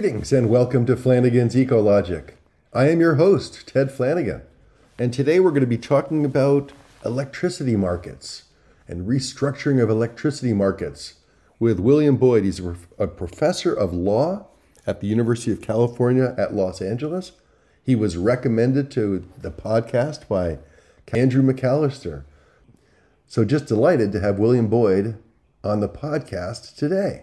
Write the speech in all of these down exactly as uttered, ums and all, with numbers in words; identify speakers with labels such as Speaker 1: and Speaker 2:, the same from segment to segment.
Speaker 1: Greetings and welcome to Flanagan's Ecologic. I am your host, Ted Flanagan, and today we're going to be talking about electricity markets and restructuring of electricity markets with William Boyd. He's a, a professor of law at the University of California at Los Angeles. He was recommended to the podcast by Andrew McAllister. So just delighted to have William Boyd on the podcast today.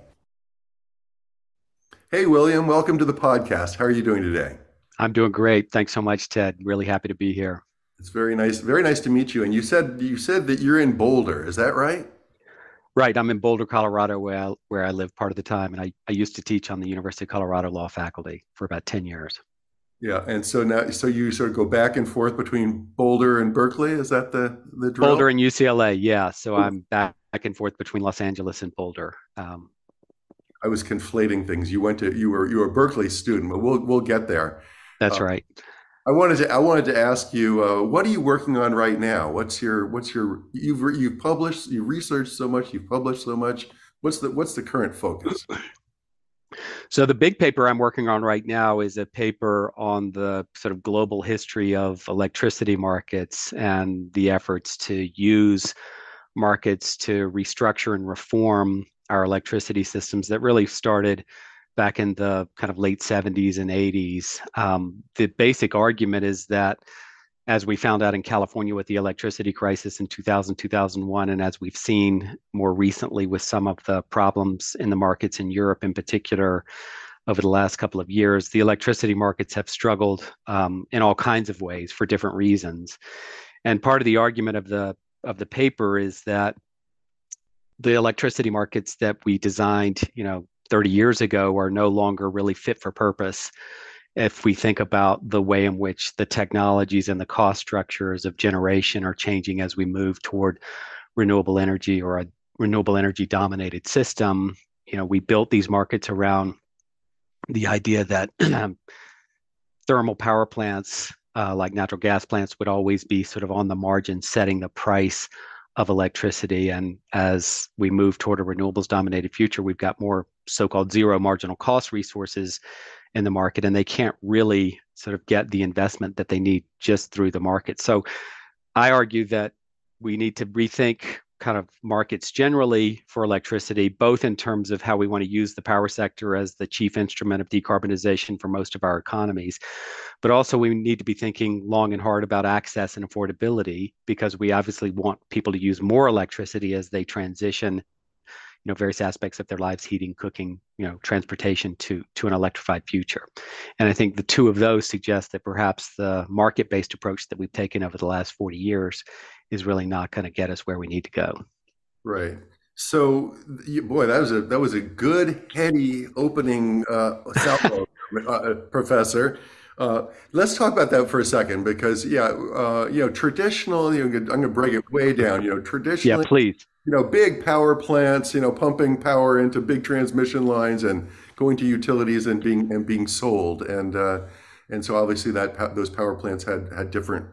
Speaker 1: Hey, William, welcome to the podcast. How are you doing today?
Speaker 2: I'm doing great. Thanks so much, Ted. Really happy to be here.
Speaker 1: It's very nice. Very nice to meet you. And you said you said that you're in Boulder. Is that right?
Speaker 2: Right. I'm in Boulder, Colorado, where I, where I live part of the time. And I, I used to teach on the University of Colorado Law faculty for about ten years.
Speaker 1: Yeah. And so now, so you sort of go back and forth between Boulder and Berkeley. Is that the, the drill?
Speaker 2: Boulder and U C L A. Yeah. So I'm back, back and forth between Los Angeles and Boulder. Um,
Speaker 1: I was conflating things. You went to you were you were a Berkeley student, but we'll we'll get there.
Speaker 2: That's
Speaker 1: uh,
Speaker 2: right.
Speaker 1: I wanted to I wanted to ask you, uh, what are you working on right now? What's your what's your you've you've published, you've researched so much, you've published so much. What's the what's the current focus?
Speaker 2: So the big paper I'm working on right now is a paper on the sort of global history of electricity markets and the efforts to use markets to restructure and reform our electricity systems that really started back in the kind of late seventies and eighties. Um, the basic argument is that, as we found out in California with the electricity crisis in two thousand, two thousand one, and as we've seen more recently with some of the problems in the markets in Europe in particular over the last couple of years, the electricity markets have struggled um, in all kinds of ways for different reasons. And part of the argument of the of the paper is that the electricity markets that we designed, you know, thirty years ago are no longer really fit for purpose if we think about the way in which the technologies and the cost structures of generation are changing as we move toward renewable energy or a renewable energy dominated system. You know, we built these markets around the idea that thermal power plants, uh, like natural gas plants, would always be sort of on the margin setting the price of electricity. And as we move toward a renewables dominated future, we've got more so-called zero marginal cost resources in the market, and they can't really sort of get the investment that they need just through the market. So I argue that we need to rethink kind of markets generally for electricity, both in terms of how we want to use the power sector as the chief instrument of decarbonization for most of our economies. But also we need to be thinking long and hard about access and affordability, because we obviously want people to use more electricity as they transition, you know, various aspects of their lives, heating, cooking, you know, transportation to, to an electrified future. And I think the two of those suggest that perhaps the market-based approach that we've taken over the last forty years is really not going to get us where we need to go.
Speaker 1: Right. So, boy, that was a that was a good heady opening, uh, salvo, uh, Professor. Uh, let's talk about that for a second, because yeah, uh, you know, traditional. You know, I'm going to break it way down. You know,
Speaker 2: Yeah,
Speaker 1: traditionally,
Speaker 2: please.
Speaker 1: you know, big power plants, you know, pumping power into big transmission lines and going to utilities and being and being sold, and uh, and so obviously that those power plants had had different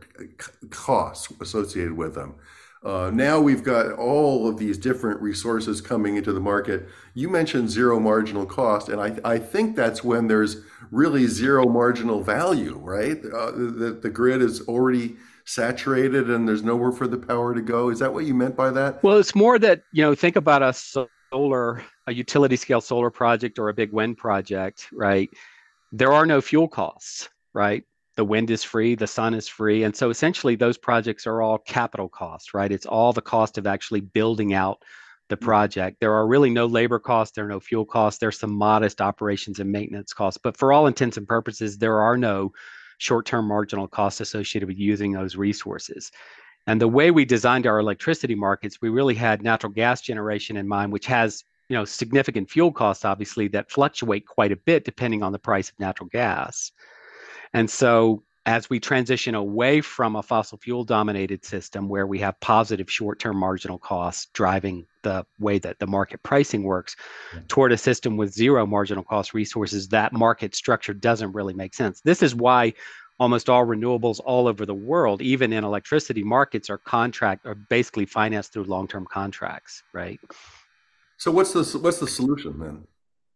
Speaker 1: costs associated with them. Uh, now we've got all of these different resources coming into the market. You mentioned zero marginal cost, and I, I think that's when there's really zero marginal value, right? Uh, the, the grid is already saturated and there's nowhere for the power to go. Is that what you meant by that?
Speaker 2: Well, it's more that, you know, think about a solar, a utility scale solar project or a big wind project, right? There are no fuel costs, right? The wind is free, the sun is free. And so essentially those projects are all capital costs, right? It's all the cost of actually building out the project. There are really no labor costs, there are no fuel costs, there's some modest operations and maintenance costs. But for all intents and purposes, there are no short-term marginal costs associated with using those resources. And the way we designed our electricity markets, we really had natural gas generation in mind, which has, you know, significant fuel costs, obviously, that fluctuate quite a bit depending on the price of natural gas. And so as we transition away from a fossil fuel dominated system where we have positive short-term marginal costs driving the way that the market pricing works, yeah, toward a system with zero marginal cost resources, that market structure doesn't really make sense. This is why almost all renewables all over the world, even in electricity markets, are contract or basically financed through long-term contracts, right?
Speaker 1: So what's the what's the solution then?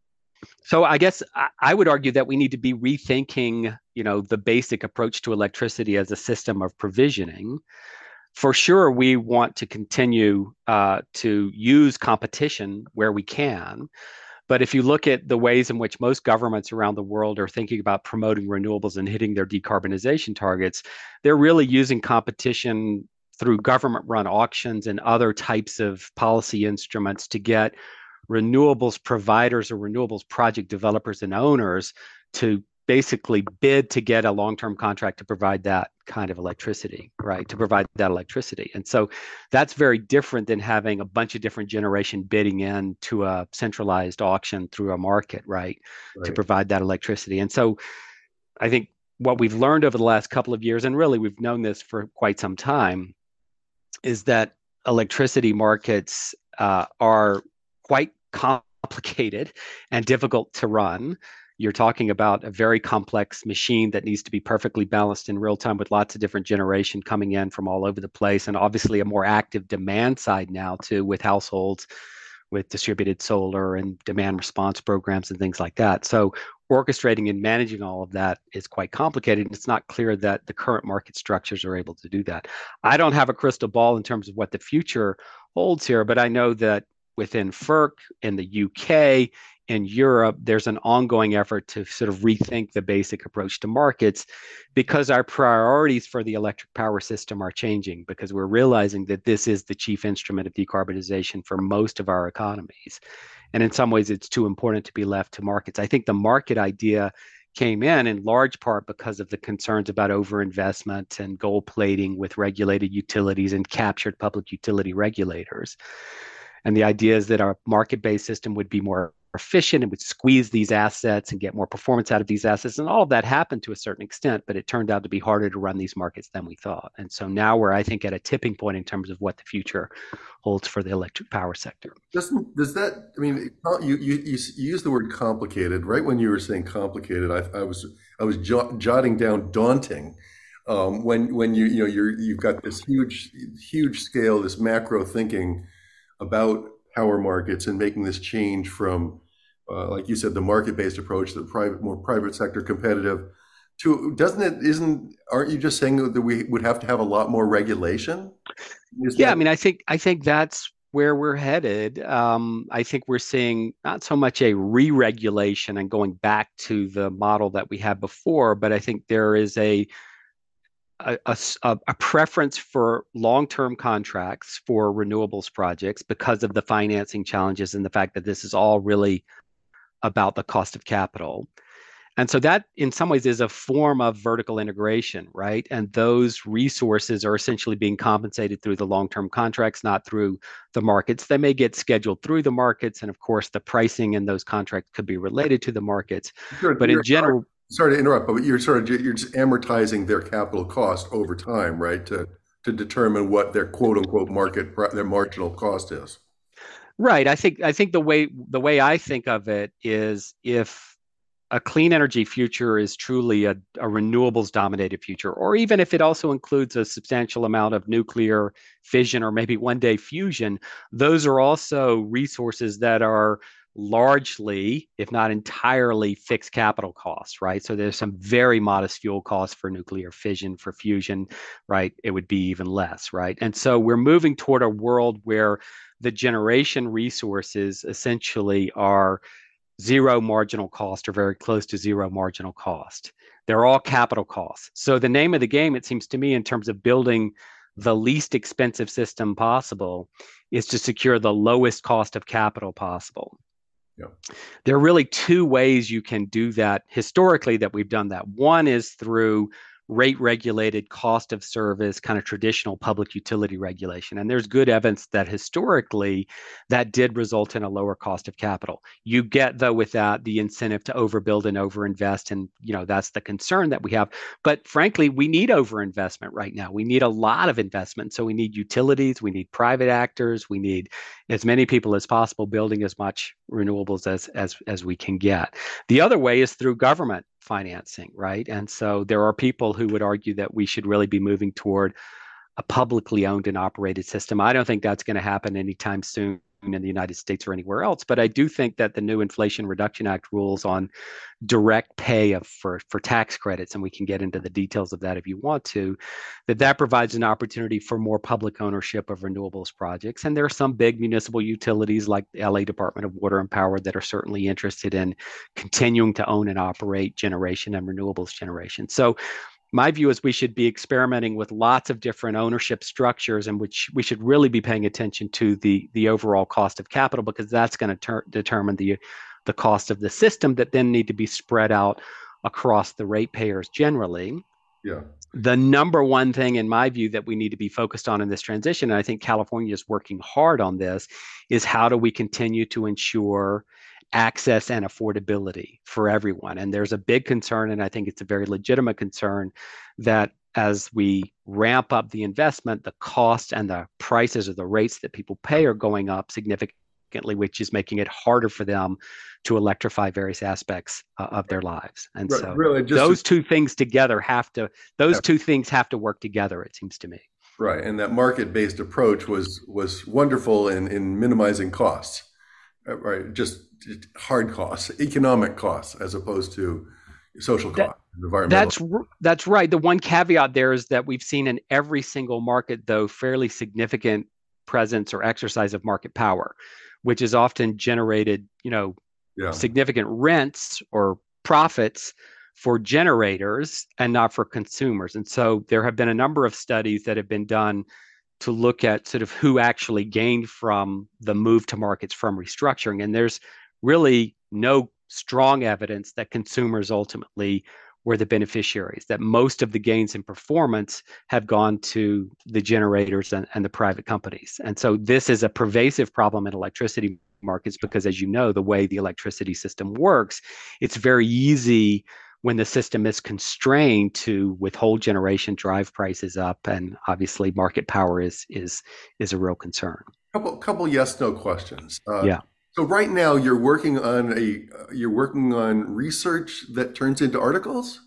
Speaker 2: So I guess I, I would argue that we need to be rethinking, you know, the basic approach to electricity as a system of provisioning. For sure, we want to continue uh, to use competition where we can. But if you look at the ways in which most governments around the world are thinking about promoting renewables and hitting their decarbonization targets, they're really using competition through government run auctions and other types of policy instruments to get renewables providers or renewables project developers and owners to basically bid to get a long-term contract to provide that kind of electricity, right? To provide that electricity. And so that's very different than having a bunch of different generation bidding in to a centralized auction through a market, right? To
Speaker 1: Right.
Speaker 2: provide that electricity. And so I think what we've learned over the last couple of years, and really we've known this for quite some time, is that electricity markets uh, are quite complicated and difficult to run. You're talking about a very complex machine that needs to be perfectly balanced in real time with lots of different generation coming in from all over the place, and obviously a more active demand side now too, with households with distributed solar and demand response programs and things like that. So orchestrating and managing all of that is quite complicated. And it's not clear that the current market structures are able to do that. I don't have a crystal ball in terms of what the future holds here, but I know that within FERC in the U K, in Europe, there's an ongoing effort to sort of rethink the basic approach to markets because our priorities for the electric power system are changing because we're realizing that this is the chief instrument of decarbonization for most of our economies. And in some ways, it's too important to be left to markets. I think the market idea came in in large part because of the concerns about overinvestment and gold plating with regulated utilities and captured public utility regulators. And the idea is that our market-based system would be more efficient and would squeeze these assets and get more performance out of these assets. And all of that happened to a certain extent, but it turned out to be harder to run these markets than we thought. And so now we're, I think, at a tipping point in terms of what the future holds for the electric power sector.
Speaker 1: Doesn't does that? I mean, you you you use the word complicated right when you were saying complicated. I, I was I was jot, jotting down daunting. Um, when when you you know you're you've got this huge huge scale, this macro thinking about power markets and making this change from, uh, like you said, the market-based approach, the private, more private sector competitive, to doesn't it? Isn't aren't you just saying that we would have to have a lot more regulation? Is
Speaker 2: Yeah,
Speaker 1: that
Speaker 2: I mean, I think I think that's where we're headed. Um, I think we're seeing not so much a re-regulation and going back to the model that we had before, but I think there is a a, a, a preference for long-term contracts for renewables projects because of the financing challenges and the fact that this is all really about the cost of capital. And so that in some ways is a form of vertical integration, right? And those resources are essentially being compensated through the long-term contracts, not through the markets. They may get scheduled through the markets. And of course, the pricing in those contracts could be related to the markets.
Speaker 1: you're,
Speaker 2: But in
Speaker 1: you're sorry,
Speaker 2: general,
Speaker 1: sorry to interrupt, but you're sort of you're just amortizing their capital cost over time, right? To to determine what their quote unquote market their marginal cost is.
Speaker 2: right. I think I think the way the way I think of it is if a clean energy future is truly a, a renewables dominated future, or even if it also includes a substantial amount of nuclear fission or maybe one day fusion, those are also resources that are largely, if not entirely, fixed capital costs, right? So there's some very modest fuel costs for nuclear fission, for fusion, right? It would be even less, right? And so we're moving toward a world where the generation resources essentially are zero marginal cost or very close to zero marginal cost. They're all capital costs. So the name of the game, it seems to me, in terms of building the least expensive system possible, is to secure the lowest cost of capital possible.
Speaker 1: Yeah.
Speaker 2: There are really two ways you can do that historically that we've done that. One is through rate regulated cost of service, kind of traditional public utility regulation. And there's good evidence that historically that did result in a lower cost of capital. You get, though, with that, the incentive to overbuild and overinvest. And, you know, that's the concern that we have. But frankly, we need overinvestment right now. We need a lot of investment. So we need utilities, we need private actors, we need as many people as possible building as much renewables as, as, as we can get. The other way is through government financing, right? And so there are people who would argue that we should really be moving toward a publicly owned and operated system. I don't think that's going to happen anytime soon. in the United States or anywhere else. But I do think that the new Inflation Reduction Act rules on direct pay of for for tax credits, and we can get into the details of that if you want to, that that provides an opportunity for more public ownership of renewables projects. And there are some big municipal utilities like the L A Department of Water and Power that are certainly interested in continuing to own and operate generation and renewables generation. So my view is we should be experimenting with lots of different ownership structures, in which we should really be paying attention to the the overall cost of capital, because that's going to ter- determine the the cost of the system that then need to be spread out across the ratepayers generally.
Speaker 1: Yeah.
Speaker 2: The number one thing, in my view, that we need to be focused on in this transition, and I think California is working hard on this, is how do we continue to ensure access and affordability for everyone. And there's a big concern, and I think it's a very legitimate concern, that as we ramp up the investment, the cost and the prices or the rates that people pay are going up significantly, which is making it harder for them to electrify various aspects uh, of their lives. And
Speaker 1: Right,
Speaker 2: so
Speaker 1: really, just
Speaker 2: those
Speaker 1: to,
Speaker 2: two things together have to, those
Speaker 1: yeah,
Speaker 2: two things have to work together, it seems to me.
Speaker 1: right. And that market-based approach was was wonderful in in minimizing costs, uh, right? Just hard costs, economic costs, as opposed to social
Speaker 2: That
Speaker 1: costs, environmental.
Speaker 2: That's that's right. The one caveat there is that we've seen in every single market, though, fairly significant presence or exercise of market power, which has often generated, you know,
Speaker 1: Yeah.
Speaker 2: significant rents or profits for generators and not for consumers. And so there have been a number of studies that have been done to look at sort of who actually gained from the move to markets from restructuring. And there's really no strong evidence that consumers ultimately were the beneficiaries, that most of the gains in performance have gone to the generators and, and the private companies. And so this is a pervasive problem in electricity markets because, as you know, the way the electricity system works, it's very easy when the system is constrained to withhold generation, drive prices up, and obviously market power is is is a real concern.
Speaker 1: Couple couple yes no questions. Uh,
Speaker 2: Yeah.
Speaker 1: so right now you're working on a you're working on research that turns into articles.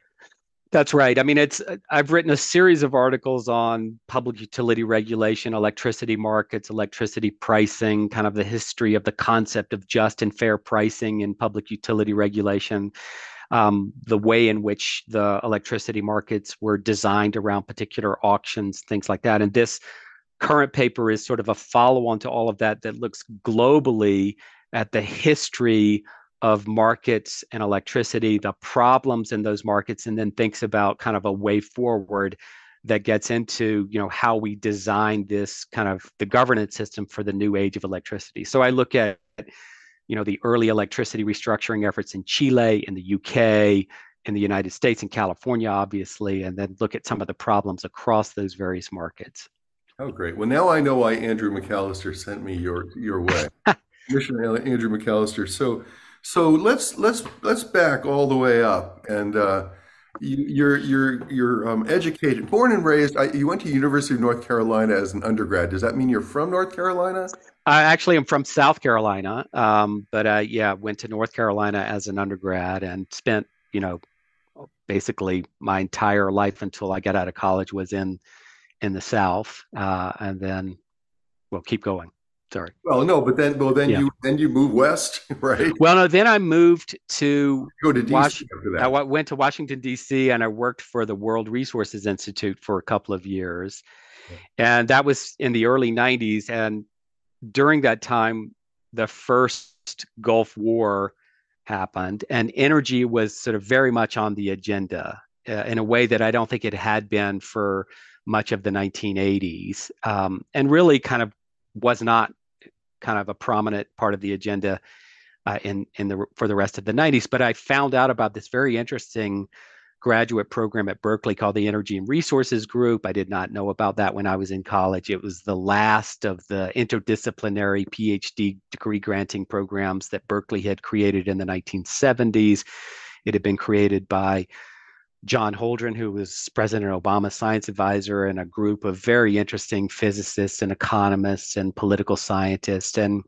Speaker 2: That's right. I mean, it's I've written a series of articles on public utility regulation, electricity markets, electricity pricing, kind of the history of the concept of just and fair pricing in public utility regulation, um, the way in which the electricity markets were designed around particular auctions, things like that. And this current paper is sort of a follow-on to all of that, that looks globally at the history of markets and electricity, the problems in those markets, and then thinks about kind of a way forward that gets into, you know, how we design this kind of the governance system for the new age of electricity. So I look at, you know, the early electricity restructuring efforts in Chile, in the U K, in the United States, in California, obviously, and then look at some of the problems across those various markets.
Speaker 1: Oh, great. Well, now I know why Andrew McAllister sent me your your way, Commissioner Andrew McAllister. So, so let's let's let's back all the way up. And uh, you, you're you're you're um, educated, born and raised. I, you went to University of North Carolina as an undergrad. Does that mean you're from North Carolina?
Speaker 2: I actually am from South Carolina, um, but uh, yeah, went to North Carolina as an undergrad and spent, you know, basically my entire life until I got out of college was in in the South, uh, and then we'll keep going. Sorry.
Speaker 1: Well, no, but then, well, then
Speaker 2: Yeah.
Speaker 1: you then you move west, right?
Speaker 2: Well, no, then I moved to
Speaker 1: Go to D C
Speaker 2: Wash.
Speaker 1: after
Speaker 2: I
Speaker 1: that.
Speaker 2: w- went to Washington, D C, and I worked for the World Resources Institute for a couple of years. And that was in the early nineties. And during that time, the first Gulf War happened, and energy was sort of very much on the agenda uh, in a way that I don't think it had been for much of the nineteen eighties, um, and really kind of was not kind of a prominent part of the agenda uh, in in the for the rest of the nineties. But I found out about this very interesting graduate program at Berkeley called the Energy and Resources Group. I did not know about that when I was in college. It was the last of the interdisciplinary PhD degree granting programs that Berkeley had created in the nineteen seventies. It had been created by John Holdren, who was President Obama's science advisor, and a group of very interesting physicists and economists and political scientists. And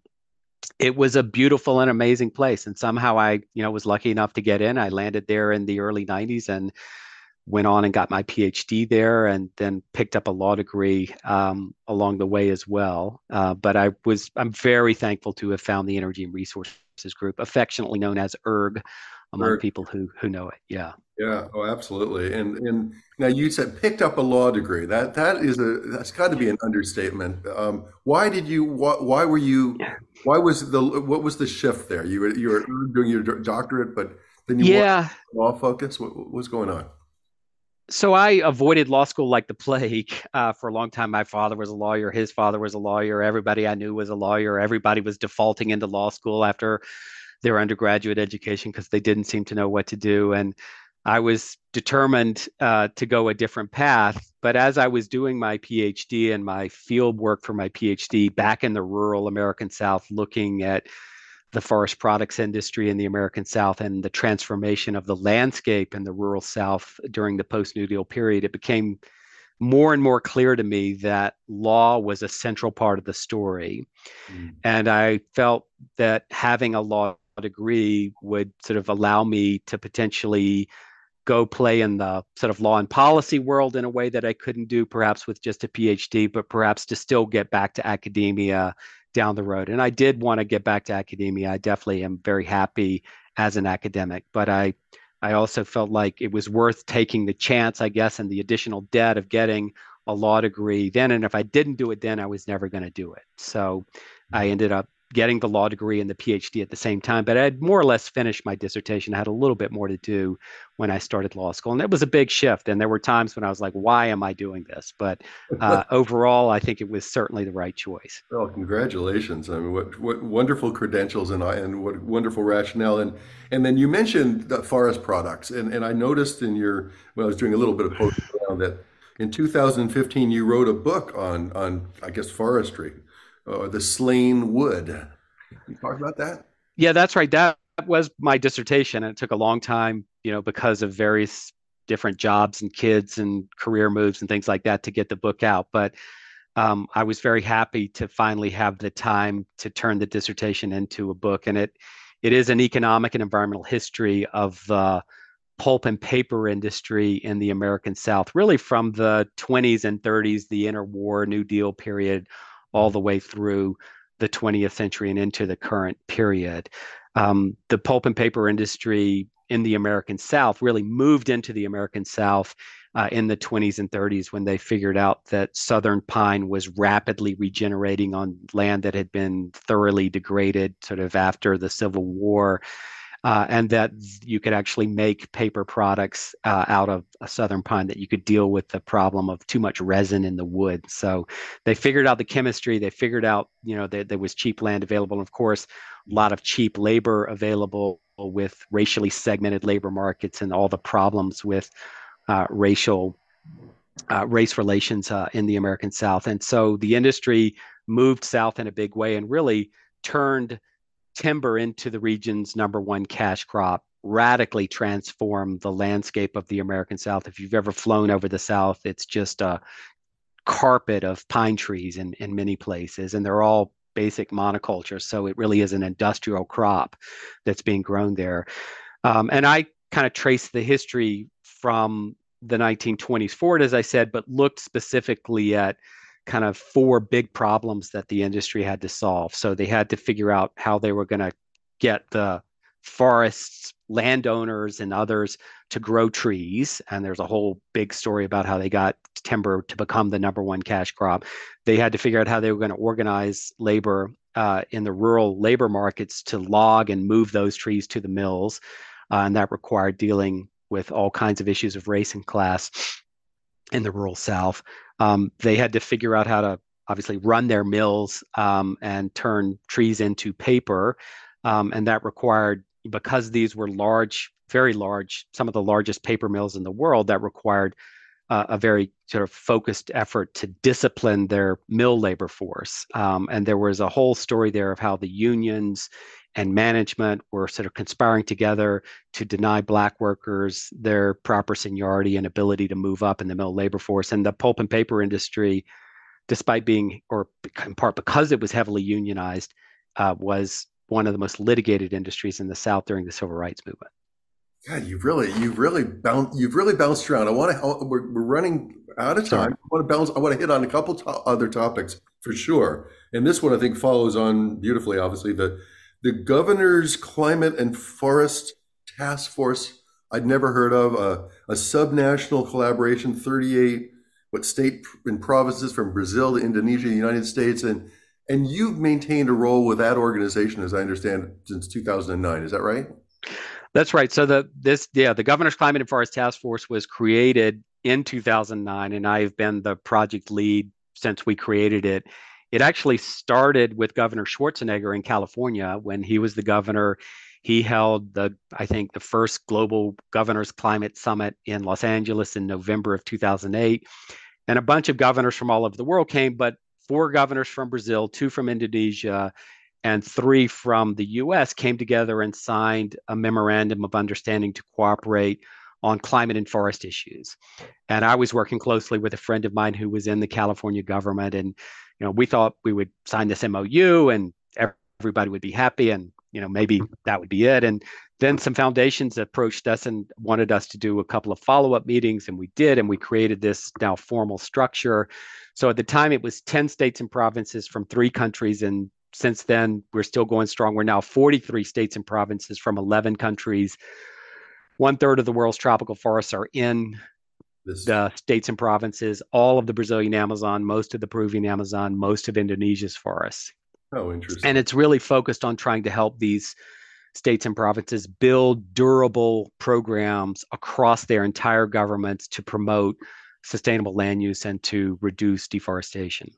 Speaker 2: it was a beautiful and amazing place. And somehow I, you know, was lucky enough to get in. I landed there in the early nineties and went on and got my PhD there, and then picked up a law degree um, along the way as well. Uh, but I was I'm very thankful to have found the Energy and Resources Group, affectionately known as E R G, among
Speaker 1: Sure.
Speaker 2: people who who know it. Yeah.
Speaker 1: Yeah. Oh, absolutely. And and now you said picked up a law degree. That that is a that's got to be an understatement. Um, why did you? Why, why were you? Why was the what was the shift there? You were you were doing your doctorate, but then you want
Speaker 2: Yeah.
Speaker 1: law focus. What, what was going on?
Speaker 2: So I avoided law school like the plague uh, for a long time. My father was a lawyer. His father was a lawyer. Everybody I knew was a lawyer. Everybody was defaulting into law school after their undergraduate education because they didn't seem to know what to do. And I was determined uh, to go a different path. But as I was doing my PhD and my field work for my PhD back in the rural American South, looking at the forest products industry in the American South and the transformation of the landscape in the rural South during the post-New Deal period, it became more and more clear to me that law was a central part of the story.
Speaker 1: Mm.
Speaker 2: And I felt that having a law degree would sort of allow me to potentially go play in the sort of law and policy world in a way that I couldn't do perhaps with just a PhD, but perhaps to still get back to academia down the road. And I did want to get back to academia. I definitely am very happy as an academic, but I I also felt like it was worth taking the chance, I guess, and the additional debt of getting a law degree then. And if I didn't do it then, I was never going to do it. So I ended up getting the law degree and the PhD at the same time, but I had more or less finished my dissertation. I had a little bit more to do when I started law school. And it was a big shift. And there were times when I was like, why am I doing this? But uh, overall, I think it was certainly the right choice.
Speaker 1: Well, congratulations. I mean, what what wonderful credentials and and what wonderful rationale. And and then you mentioned the forest products. And and I noticed in your when I was doing a little bit of poking around that in two thousand fifteen you wrote a book on on I guess forestry, uh, the slain wood. Can you talk about that?
Speaker 2: Yeah, that's right. That was my dissertation. And it took a long time, you know, because of various different jobs and kids and career moves and things like that to get the book out. But um, I was very happy to finally have the time to turn the dissertation into a book. And it it is an economic and environmental history of the pulp and paper industry in the American South, really from the twenties and thirties, the interwar New Deal period, all the way through the twentieth century and into the current period. Um, the pulp and paper industry in the American South really moved into the American South uh, in the twenties and thirties when they figured out that Southern pine was rapidly regenerating on land that had been thoroughly degraded sort of after the Civil War, uh, and that you could actually make paper products uh, out of a southern pine, that you could deal with the problem of too much resin in the wood. So they figured out the chemistry. They figured out, you know, that there was cheap land available. And of course, a lot of cheap labor available with racially segmented labor markets and all the problems with uh, racial uh, race relations uh, in the American South. And so the industry moved south in a big way and really turned timber into the region's number one cash crop, radically transformed the landscape of the American South. If you've ever flown over the South, it's just a carpet of pine trees in, in many places, and they're all basic monoculture. So it really is an industrial crop that's being grown there. Um, and I kind of traced the history from the nineteen twenties forward, as I said, but looked specifically at kind of four big problems that the industry had to solve. So they had to figure out how they were going to get the forests, landowners, and others to grow trees. And there's a whole big story about how they got timber to become the number one cash crop. They had to figure out how they were going to organize labor uh, in the rural labor markets to log and move those trees to the mills. Uh, and that required dealing with all kinds of issues of race and class in the rural South. Um, they had to figure out how to obviously run their mills um, and turn trees into paper. Um, and that required, because these were large, very large, some of the largest paper mills in the world, that required uh, a very sort of focused effort to discipline their mill labor force. Um, and there was a whole story there of how the unions and management were sort of conspiring together to deny Black workers their proper seniority and ability to move up in the mill labor force. And the pulp and paper industry, despite being, or in part because it was heavily unionized, uh, was one of the most litigated industries in the South during the Civil Rights Movement.
Speaker 1: God, you've really, you've really bounced, you've really bounced around. I want to, we're, we're running out of time.
Speaker 2: Sorry.
Speaker 1: I want to bounce, I want to hit on a couple to other topics for sure. And this one I think follows on beautifully, obviously, the, the governor's climate and forest task force. I'd never heard of a, a subnational collaboration, thirty-eight, what state and provinces from Brazil to Indonesia, the United States. And, and you've maintained a role with that organization, as I understand, since two thousand nine. Is that right?
Speaker 2: That's right. So the this yeah, the Governor's Climate and Forest Task Force was created in two thousand nine, and I've been the project lead since we created it. It actually started with Governor Schwarzenegger in California when he was the governor. He held the, I think, the first global governors climate summit in Los Angeles in November of two thousand eight. And a bunch of governors from all over the world came, but four governors from Brazil, two from Indonesia, and three from the U S came together and signed a memorandum of understanding to cooperate on climate and forest issues. And I was working closely with a friend of mine who was in the California government, and you know, we thought we would sign this M O U and everybody would be happy, and you know, maybe that would be it. And then some foundations approached us and wanted us to do a couple of follow-up meetings, and we did, and we created this now formal structure. So at the time, it was ten states and provinces from three countries, and since then, we're still going strong. We're now forty-three states and provinces from eleven countries. One third of the world's tropical forests are in this, the states and provinces, all of the Brazilian Amazon, most of the Peruvian Amazon, most of Indonesia's forests.
Speaker 1: Oh, interesting.
Speaker 2: And it's really focused on trying to help these states and provinces build durable programs across their entire governments to promote sustainable land use and to reduce deforestation.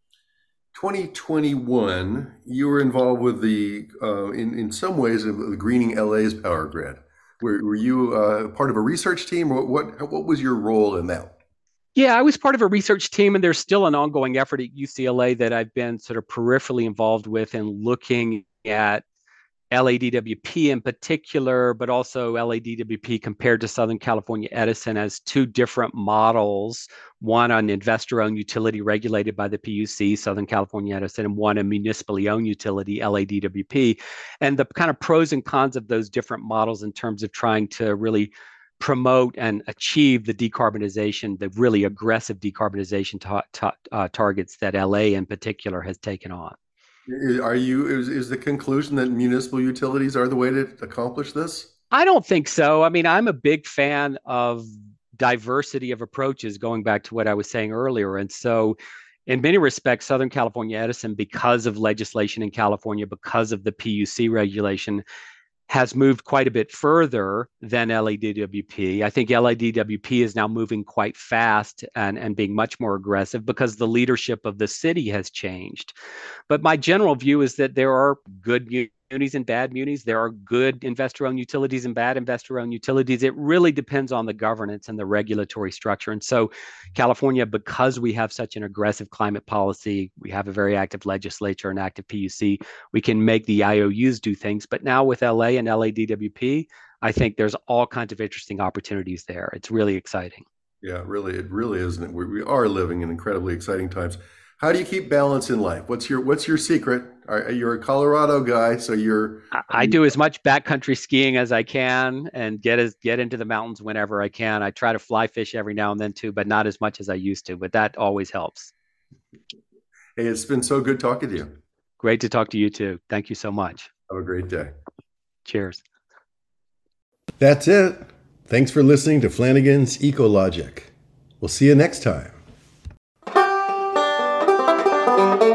Speaker 1: twenty twenty-one, you were involved with the, uh, in, in some ways, of the greening L A's power grid. Were, were you uh, part of a research team? What, what, what was your role in that?
Speaker 2: Yeah, I was part of a research team, and there's still an ongoing effort at U C L A that I've been sort of peripherally involved with in looking at L A D W P in particular, but also L A D W P compared to Southern California Edison as two different models, one an investor-owned utility regulated by the P U C, Southern California Edison, and one a municipally owned utility, L A D W P, and the kind of pros and cons of those different models in terms of trying to really promote and achieve the decarbonization, the really aggressive decarbonization ta- ta- uh, targets that L A in particular has taken on.
Speaker 1: Are you, is, is the conclusion that municipal utilities are the way to accomplish this?
Speaker 2: I don't think so. I mean, I'm a big fan of diversity of approaches, going back to what I was saying earlier. And so, in many respects, Southern California Edison, because of legislation in California, because of the P U C regulation, has moved quite a bit further than L A D W P. I think L A D W P is now moving quite fast and, and being much more aggressive because the leadership of the city has changed. But my general view is that there are good munis and bad munis. There are good investor-owned utilities and bad investor-owned utilities. It really depends on the governance and the regulatory structure. And so California, because we have such an aggressive climate policy, we have a very active legislature and active P U C, we can make the I O Us do things. But now with L A and L A D W P, I think there's all kinds of interesting opportunities there. It's really exciting.
Speaker 1: Yeah, really, it really isn't. We, we are living in incredibly exciting times. How do you keep balance in life? What's your What's your secret? Are, you're a Colorado guy, so you're.
Speaker 2: I, I do as much backcountry skiing as I can, and get as get into the mountains whenever I can. I try to fly fish every now and then too, but not as much as I used to. But that always helps.
Speaker 1: Hey, it's been so good talking to you.
Speaker 2: Great to talk to you too. Thank you so much.
Speaker 1: Have a great day.
Speaker 2: Cheers.
Speaker 1: That's it. Thanks for listening to Flanagan's Ecologic. We'll see you next time.